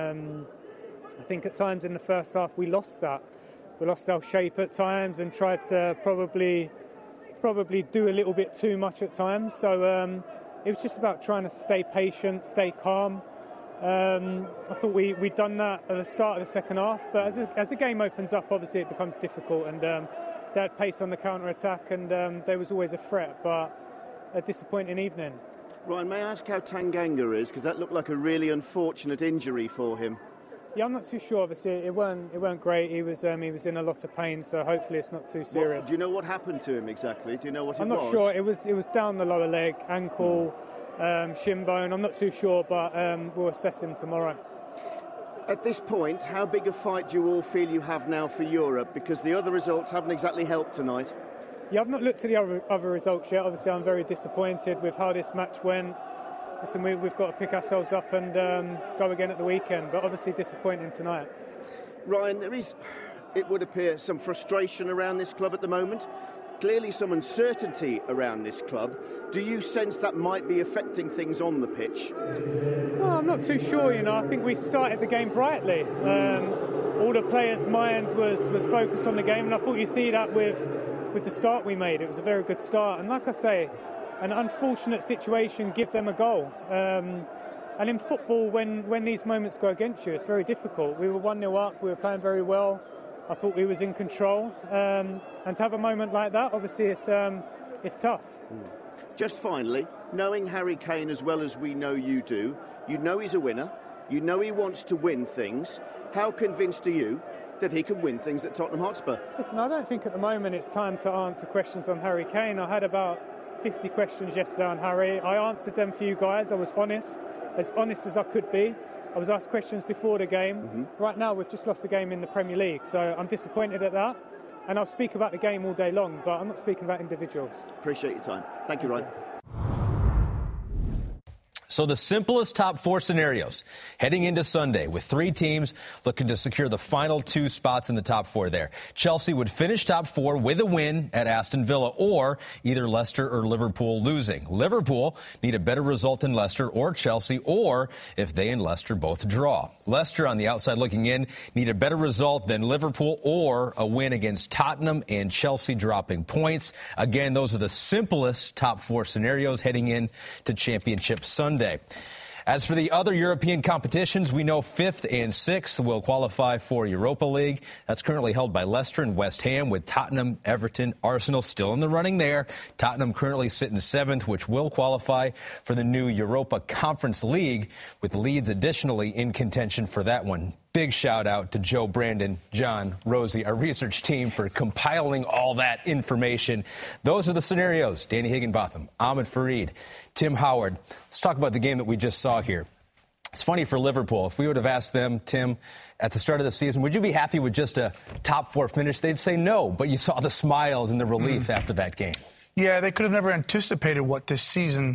I think at times in the first half we lost that. We lost our shape at times and tried to probably do a little bit too much at times. So it was just about trying to stay patient, stay calm. I thought we'd done that at the start of the second half, but as the game opens up, obviously it becomes difficult, and they had pace on the counter-attack, and there was always a threat, but a disappointing evening. Ryan, may I ask how Tanganga is? Because that looked like a really unfortunate injury for him. Yeah, I'm not too sure. Obviously, it weren't great. He was in a lot of pain, so hopefully it's not too serious. Do you know what happened to him exactly? Do you know what it was? I'm not sure. It was down the lower leg, ankle, shin bone. I'm not too sure, but we'll assess him tomorrow. At this point, how big a fight do you all feel you have now for Europe? Because the other results haven't exactly helped tonight. Yeah, I've not looked at the other results yet. Obviously, I'm very disappointed with how this match went. Listen, we've got to pick ourselves up and go again at the weekend, but obviously disappointing tonight. Ryan, there is, it would appear, some frustration around this club at the moment. Clearly some uncertainty around this club. Do you sense that might be affecting things on the pitch? No, I'm not too sure, I think we started the game brightly. All the players' mind was focused on the game, and I thought you see that with the start we made. It was a very good start, and like I say, an unfortunate situation, give them a goal. And in football, when these moments go against you, it's very difficult. We were 1-0 up, we were playing very well. I thought we was in control. And to have a moment like that, obviously, it's tough. Just finally, knowing Harry Kane as well as we know you do, you know he's a winner, you know he wants to win things. How convinced are you that he can win things at Tottenham Hotspur? Listen, I don't think at the moment it's time to answer questions on Harry Kane. I had about 50 questions yesterday on Harry. I answered them for you guys. I was honest as I could be. I was asked questions before the game. Right now, we've just lost the game in the Premier League, so I'm disappointed at that. And I'll speak about the game all day long, but I'm not speaking about individuals. Appreciate your time. Thank you, Ryan. So the simplest top four scenarios heading into Sunday with three teams looking to secure the final two spots in the top four there. Chelsea would finish top four with a win at Aston Villa, or either Leicester or Liverpool losing. Liverpool need a better result than Leicester or Chelsea, or if they and Leicester both draw. Leicester, on the outside looking in, need a better result than Liverpool or a win against Tottenham and Chelsea dropping points. Again, those are the simplest top four scenarios heading in to Championship Sunday. As for the other European competitions, we know 5th and 6th will qualify for Europa League. That's currently held by Leicester and West Ham, with Tottenham, Everton, Arsenal still in the running there. Tottenham currently sitting 7th, which will qualify for the new Europa Conference League, with Leeds additionally in contention for that one. Big shout out to Joe, Brandon, John, Rosie, our research team, for compiling all that information. Those are the scenarios. Danny Higginbotham, Ahmed Fareed, Tim Howard. Let's talk about the game that we just saw here. It's funny for Liverpool. If we would have asked them, Tim, at the start of the season, would you be happy with just a top four finish? They'd say no, but you saw the smiles and the relief after that game. Yeah, they could have never anticipated what this season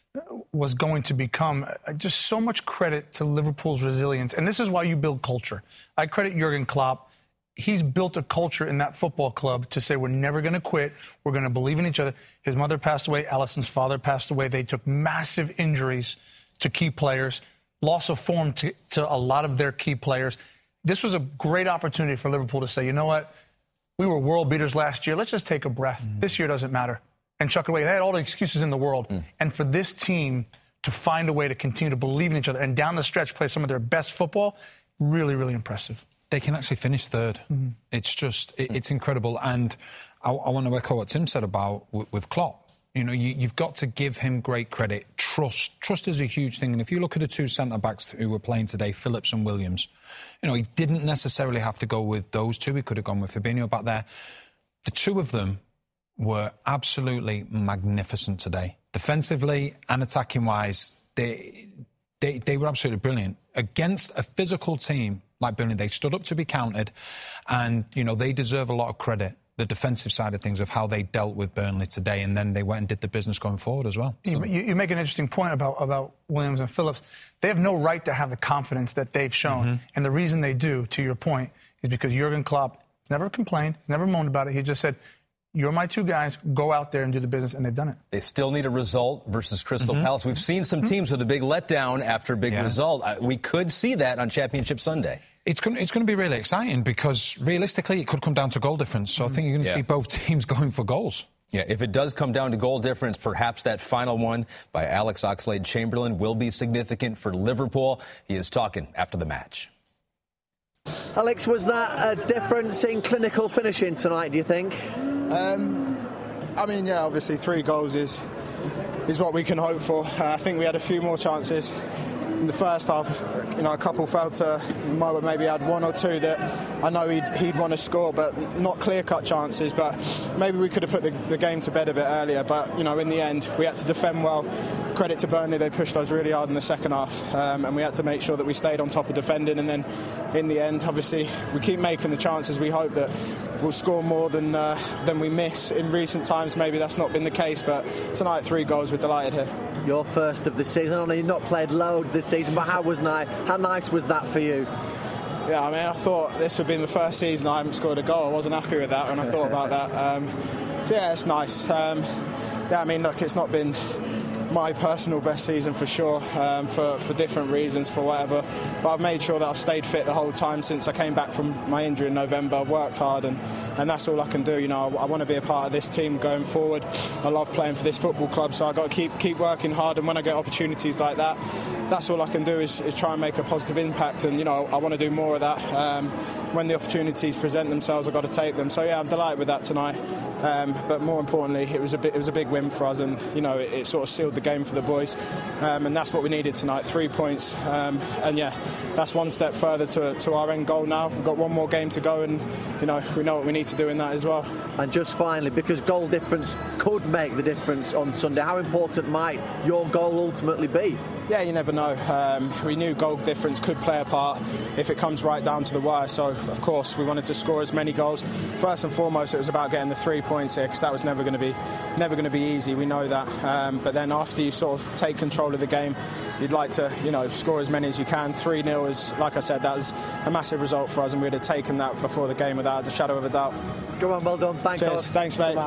was going to become. Just so much credit to Liverpool's resilience. And this is why you build culture. I credit Jurgen Klopp. He's built a culture in that football club to say we're never going to quit. We're going to believe in each other. His mother passed away. Alisson's father passed away. They took massive injuries to key players, loss of form to a lot of their key players. This was a great opportunity for Liverpool to say, you know what? We were world beaters last year. Let's just take a breath. This year doesn't matter. And chuck it away. They had all the excuses in the world. And for this team to find a way to continue to believe in each other and down the stretch play some of their best football, really, really impressive. They can actually finish third. It's just, it's incredible. And I want to echo what Tim said about with Klopp. You know, you've got to give him great credit. Trust is a huge thing. And if you look at the two centre-backs who were playing today, Phillips and Williams, you know, he didn't necessarily have to go with those two. He could have gone with Fabinho back there. The two of them were absolutely magnificent today. Defensively and attacking-wise, they were absolutely brilliant. Against a physical team like Burnley. They stood up to be counted, and, you know, they deserve a lot of credit, the defensive side of things, of how they dealt with Burnley today, and then they went and did the business going forward as well. So. You make an interesting point about Williams and Phillips. They have no right to have the confidence that they've shown, and the reason they do, to your point, is because Jurgen Klopp never complained, never moaned about it. He just said, you're my two guys, go out there and do the business, and they've done it. They still need a result versus Crystal Palace. We've seen some teams with a big letdown after a big result. We could see that on Championship Sunday. It's going to be really exciting because realistically it could come down to goal difference. So I think you're going to see both teams going for goals. Yeah, if it does come down to goal difference, perhaps that final one by Alex Oxlade-Chamberlain will be significant for Liverpool. He is talking after the match. Alex, was that a difference in clinical finishing tonight, do you think? I mean, yeah, obviously 3 goals is what we can hope for. I think we had a few more chances in the first half. You know, a couple fell to Moa, maybe had 1 or 2 that I know he'd want to score, but not clear-cut chances. But maybe we could have put the game to bed a bit earlier. But, you know, in the end, we had to defend well. Credit to Burnley, they pushed us really hard in the second half, and we had to make sure that we stayed on top of defending. And then in the end, obviously, we keep making the chances. We hope that we'll score more than we miss. In recent times, maybe that's not been the case, but tonight 3 goals, we're delighted here. Your first of the season. I know you've not played loads this season, but how nice was that for you? Yeah, I mean, I thought this would be the first season I haven't scored a goal. I wasn't happy with that when I thought about that. So yeah, it's nice. Yeah, I mean, look, it's not been my personal best season for sure, for different reasons, for whatever. But I've made sure that I've stayed fit the whole time since I came back from my injury in November. I've worked hard, and that's all I can do. You know, I want to be a part of this team going forward. I love playing for this football club, so I've got to keep working hard. And when I get opportunities like that, that's all I can do is try and make a positive impact. And, you know, I want to do more of that. When the opportunities present themselves, I've got to take them. So yeah, I'm delighted with that tonight. But more importantly, it was a big win for us, and, you know, it sort of sealed the game for the boys, and that's what we needed tonight. 3 points, and yeah, that's one step further to our end goal now. We've got one more game to go, and, you know, we know what we need to do in that as well. And just finally, because goal difference could make the difference on Sunday, how important might your goal ultimately be? Yeah, you never know. We knew goal difference could play a part if it comes right down to the wire. So, of course, we wanted to score as many goals. First and foremost, it was about getting the 3 points here, because that was never going to be easy. We know that. But then after you sort of take control of the game, you'd like to, you know, score as many as you can. 3-0 is, like I said, that was a massive result for us, and we'd have taken that before the game without a shadow of a doubt. Go on, well done. Thanks, Cheers. Alex. Thanks, mate.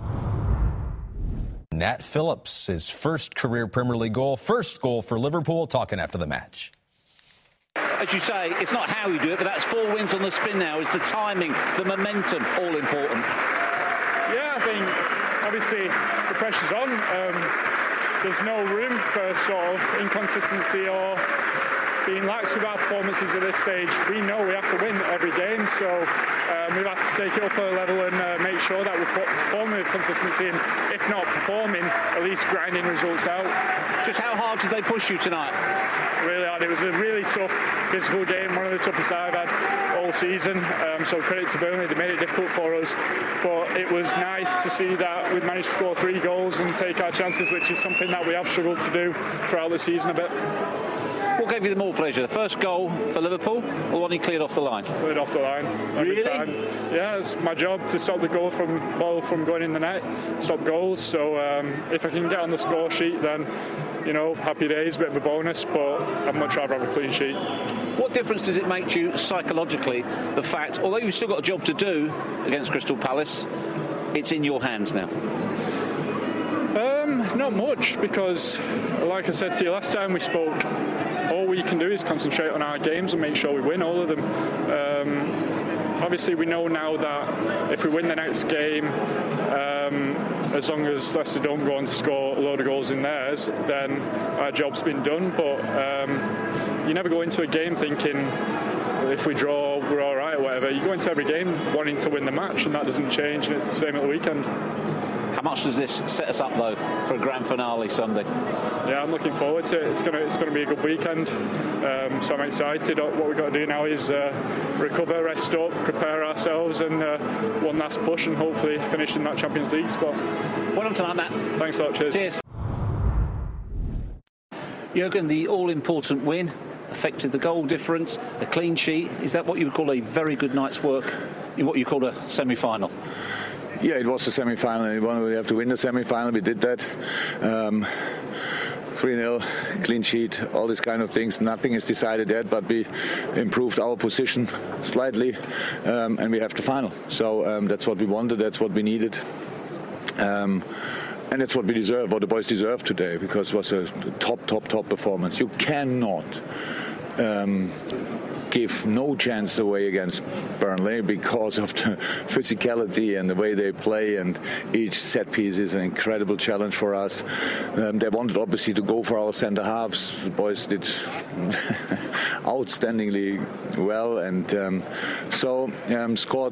Nat Phillips, his first career Premier League goal, first goal for Liverpool, talking after the match. As you say, it's not how you do it, but that's 4 wins on the spin now. Is the timing, the momentum all important? Yeah, I think obviously the pressure's on. There's no room for sort of inconsistency or being lax with our performances at this stage. We know we have to win every game, so we've had to take it up a level and make sure that we're performing with consistency, and if not performing, at least grinding results out. Just how hard did they push you tonight? Really hard. It was a really tough physical game, one of the toughest I've had all season, so credit to Burnley, they made it difficult for us, but it was nice to see that we've managed to score 3 goals and take our chances, which is something that we have struggled to do throughout the season a bit. What gave you the more pleasure, the first goal for Liverpool or the one he cleared off the line? Cleared off the line every really? time. Yeah, it's my job to stop the ball from going in the net, stop goals. So if I can get on the score sheet, then, you know, happy days, bit of a bonus, but I'd much rather have a clean sheet. What difference does it make to you psychologically, the fact, although you've still got a job to do against Crystal Palace, it's in your hands now? Not much, because like I said to you last time we spoke, all we can do is concentrate on our games and make sure we win all of them. Obviously we know now that if we win the next game, as long as Leicester don't go on to score a load of goals in theirs, then our job's been done. But you never go into a game thinking if we draw we're all right or whatever. You go into every game wanting to win the match, and that doesn't change, and it's the same at the weekend. How much does this set us up, though, for a grand finale Sunday? Yeah, I'm looking forward to it. It's going to be a good weekend, so I'm excited. What we've got to do now is recover, rest up, prepare ourselves, and one last push, and hopefully finish in that Champions League spot. Well done tonight, Matt. Thanks a lot. Cheers. Cheers. Jurgen, the all-important win. affected the goal difference, a clean sheet? Is that what you would call a very good night's work in what you call a semi-final? Yeah, it was a semi-final. We have to win the semi-final. We did that. 3-0, clean sheet, all these kind of things. Nothing is decided yet, but we improved our position slightly, and we have the final. So that's what we wanted, that's what we needed. And that's what we deserve, what the boys deserve today, because it was a top performance. You cannot give no chance away against Burnley because of the physicality and the way they play, and each set piece is an incredible challenge for us. They wanted obviously to go for our centre halves. The boys did outstandingly well, and scored.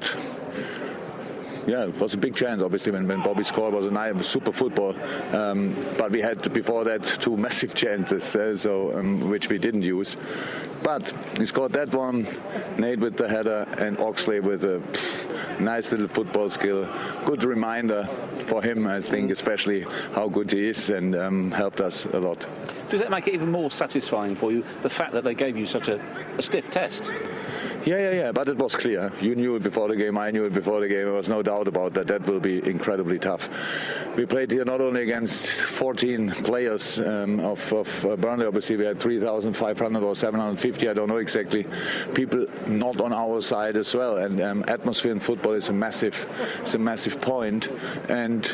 Yeah, it was a big chance, obviously, when Bobby scored. It was a nice, super football. But we had, before that, 2 massive chances, which we didn't use. But he scored that one, Nate with the header, and Oxley with a nice little football skill. Good reminder for him, I think, especially how good he is, and helped us a lot. Does that make it even more satisfying for you, the fact that they gave you such a stiff test? Yeah, but it was clear. You knew it before the game, I knew it before the game. There was no doubt about that. That will be incredibly tough. We played here not only against 14 players of Burnley. Obviously, we had 3,500 or 750, I don't know exactly, people not on our side as well. And atmosphere in football is a massive point. And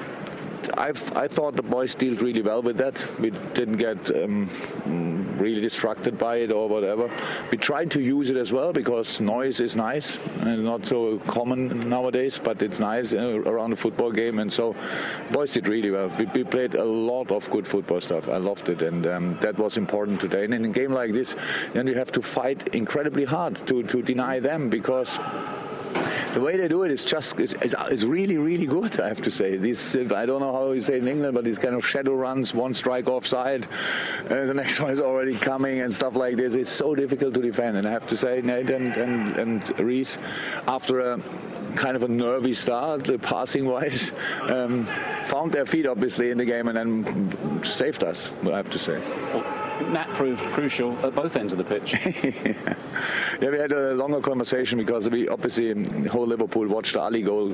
I thought the boys dealt really well with that. We didn't get really distracted by it or whatever. We tried to use it as well, because noise is nice and not so common nowadays, but it's nice around the football game. And so boys did really well. We played a lot of good football stuff. I loved it, and that was important today. And in a game like this, then you have to fight incredibly hard to deny them, because the way they do it is really, really good, I have to say. I don't know how you say it in England, but these kind of shadow runs, one strike offside, the next one is already coming, and stuff like this. It's so difficult to defend. And I have to say, Nate and Reece, after a kind of a nervy start, passing-wise, found their feet, obviously, in the game, and then saved us, I have to say. Nat proved crucial at both ends of the pitch. Yeah, we had a longer conversation, because we obviously, whole Liverpool watched the Ali goal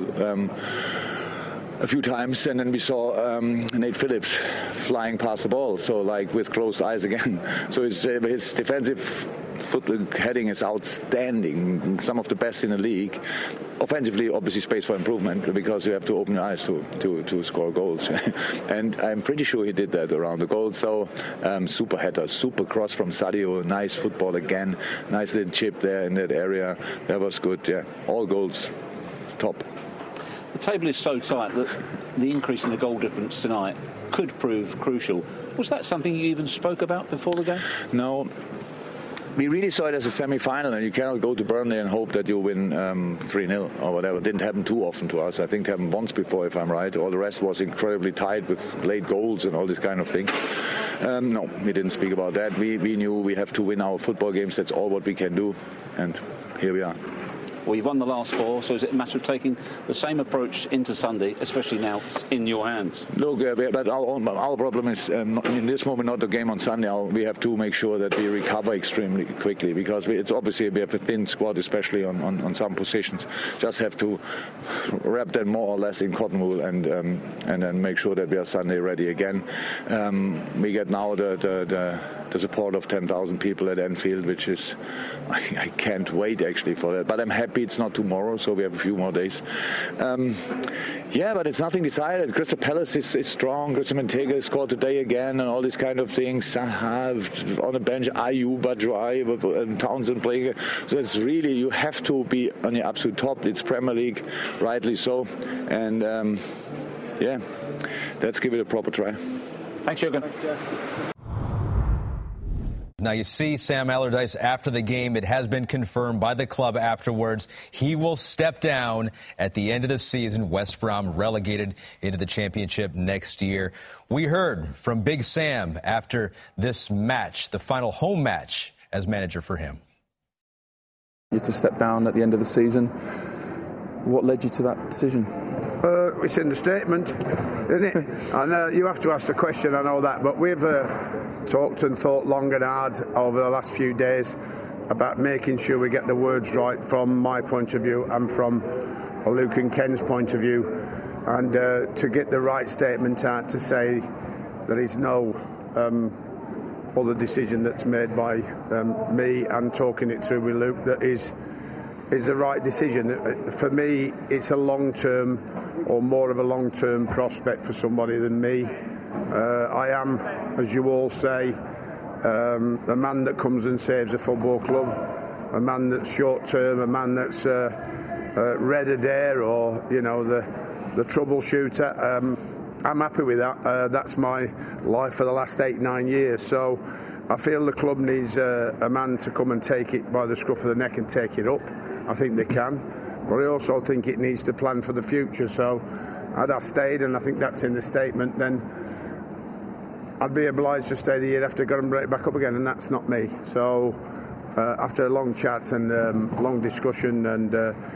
a few times, and then we saw Nate Phillips flying past the ball, so like with closed eyes again. So his defensive heading is outstanding, some of the best in the league. Offensively, obviously, space for improvement, because you have to open your eyes to score goals. And I'm pretty sure he did that around the goal. So super header, super cross from Sadio, nice football again, nice little chip there in that area. That was good. Yeah, all goals, top. The table is so tight that the increase in the goal difference tonight could prove crucial. Was that something you even spoke about before the game? No. We really saw it as a semi-final, and you cannot go to Burnley and hope that you win 3-0 or whatever. It didn't happen too often to us. I think it happened once before, if I'm right. All the rest was incredibly tight with late goals and all this kind of thing. No, we didn't speak about that. We knew we have to win our football games. That's all what we can do, and here we are. Well, you've won the last 4, so is it a matter of taking the same approach into Sunday, especially now it's in your hands? Look, but our problem is, in this moment, not the game on Sunday. We have to make sure that we recover extremely quickly, because it's obviously we have a thin squad, especially on some positions. Just have to wrap them more or less in cotton wool, and then make sure that we are Sunday ready again. We get now the support of 10,000 people at Anfield, which is, I can't wait actually for that. But I'm happy it's not tomorrow, so we have a few more days. But it's nothing decided. Crystal Palace is strong. Christian Benteke scored today again, and all these kind of things. Saha on the bench, Ayew, Batshuayi, Townsend playing. So it's really, you have to be on the absolute top. It's Premier League, rightly so. And let's give it a proper try. Thanks, Jürgen. Now, you see Sam Allardyce after the game. It has been confirmed by the club afterwards. He will step down at the end of the season. West Brom relegated into the championship next year. We heard from Big Sam after this match, the final home match as manager for him. You to step down at the end of the season. What led you to that decision? It's in the statement, isn't it? And you have to ask the question, I know that, but we've talked and thought long and hard over the last few days about making sure we get the words right from my point of view and from Luke and Ken's point of view, and to get the right statement out to say there is no other decision that's made by me and talking it through with Luke that is the right decision. For me, it's a long-term or more of a long-term prospect for somebody than me. I am, as you all say, a man that comes and saves a football club, a man that's short-term, a man that's red Adair or, you know, the troubleshooter. I'm happy with that. That's my life for the last 8-9 years. So I feel the club needs a man to come and take it by the scruff of the neck and take it up. I think they can. But I also think it needs to plan for the future. So had I stayed, and I think that's in the statement, then I'd be obliged to stay the year after, got and break back up again, and that's not me. So after a long chat and long discussion, and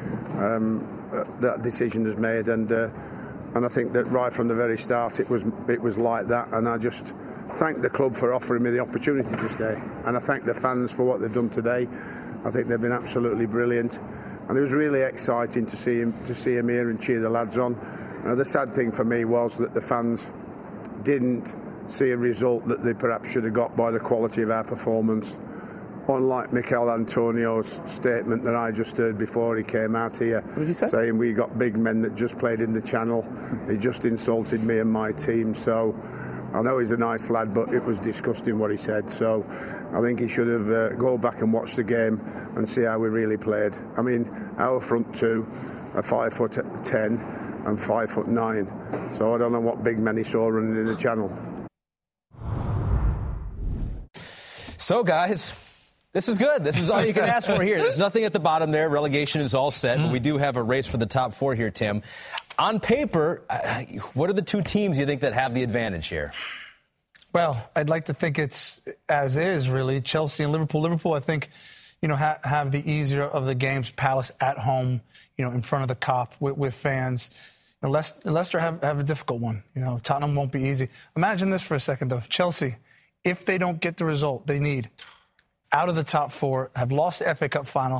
that decision is made, and I think that right from the very start it was like that, and I just thank the club for offering me the opportunity to stay, and I thank the fans for what they've done today. I think they've been absolutely brilliant, and it was really exciting to see him here and cheer the lads on. The sad thing for me was that the fans didn't see a result that they perhaps should have got by the quality of our performance. Unlike Mikel Antonio's statement that I just heard before he came out here, what did he say? Saying we got big men that just played in the channel. He just insulted me and my team. So I know he's a nice lad, but it was disgusting what he said. So I think he should have go back and watch the game and see how we really played. I mean, our front two are 5'10" and 5'9", so I don't know what big men he saw running in the channel. So, guys, this is good. This is all you can ask for here. There's nothing at the bottom there. Relegation is all set, but we do have a race for the top four here, Tim. On paper, what are the two teams you think that have the advantage here? Well, I'd like to think it's as is, really. Chelsea and Liverpool. Liverpool, I think, have the easier of the games. Palace at home, in front of the Kop with fans. Leicester have a difficult one. Tottenham won't be easy. Imagine this for a second, though. Chelsea, if they don't get the result they need, out of the top four, have lost the FA Cup final,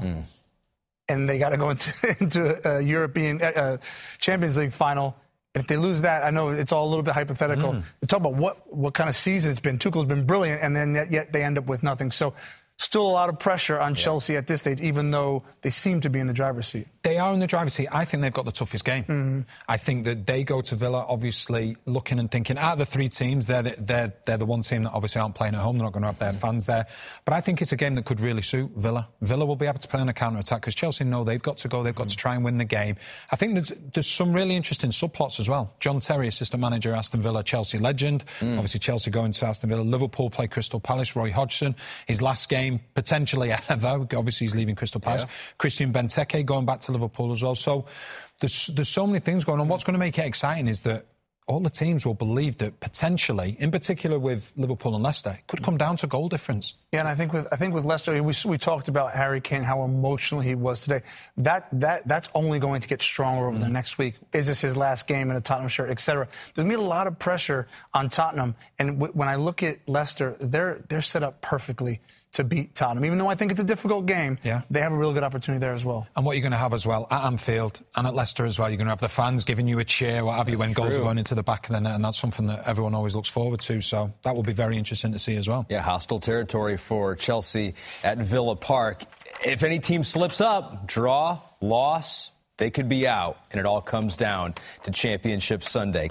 and they got to go into a European Champions League final. If they lose that, I know it's all a little bit hypothetical. We're talking about what kind of season it's been. Tuchel's been brilliant, and then yet they end up with nothing. So still a lot of pressure on Chelsea at this stage, even though they seem to be in the driver's seat. They are in the driver's seat. I think they've got the toughest game. I think that they go to Villa, obviously, looking and thinking, out of the three teams, they're the one team that obviously aren't playing at home. They're not going to have their fans there. But I think it's a game that could really suit Villa. Villa will be able to play on a counter-attack because Chelsea know they've got to go. They've got to try and win the game. I think there's some really interesting subplots as well. John Terry, assistant manager, Aston Villa, Chelsea legend. Obviously, Chelsea going to Aston Villa. Liverpool play Crystal Palace. Roy Hodgson, his last game, potentially ever. Obviously, he's leaving Crystal Palace. Christian Benteke going back to Liverpool as well. So there's so many things going on. What's going to make it exciting is that all the teams will believe that potentially, in particular with Liverpool and Leicester, it could come down to goal difference. Yeah, and I think with Leicester, we talked about Harry Kane, how emotional he was today. That's only going to get stronger over the next week. Is this his last game in a Tottenham shirt, etc.? There's been a lot of pressure on Tottenham, and when I look at Leicester, they're set up perfectly to beat Tottenham. Even though I think it's a difficult game, they have a real good opportunity there as well. And what you're going to have as well, at Anfield and at Leicester as well, you're going to have the fans giving you a cheer, what have you, when goals are going into the back of the net, and that's something that everyone always looks forward to. So that will be very interesting to see as well. Yeah, hostile territory for Chelsea at Villa Park. If any team slips up, draw, loss, they could be out, and it all comes down to Championship Sunday.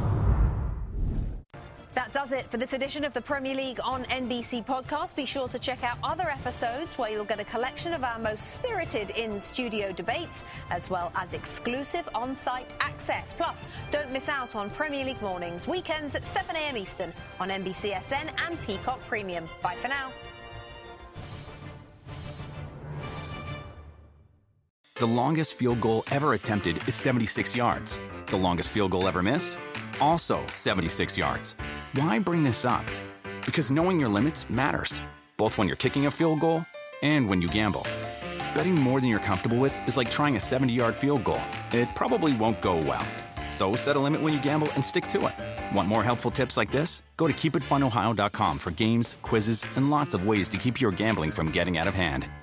That does it for this edition of the Premier League on NBC podcast. Be sure to check out other episodes where you'll get a collection of our most spirited in-studio debates, as well as exclusive on-site access. Plus, don't miss out on Premier League mornings, weekends at 7 a.m. Eastern on NBCSN and Peacock Premium. Bye for now. The longest field goal ever attempted is 76 yards. The longest field goal ever missed? Also 76 yards. Why bring this up? Because knowing your limits matters, both when you're kicking a field goal and when you gamble. Betting more than you're comfortable with is like trying a 70-yard field goal. It probably won't go well. So set a limit when you gamble and stick to it. Want more helpful tips like this? Go to keepitfunohio.com for games, quizzes, and lots of ways to keep your gambling from getting out of hand.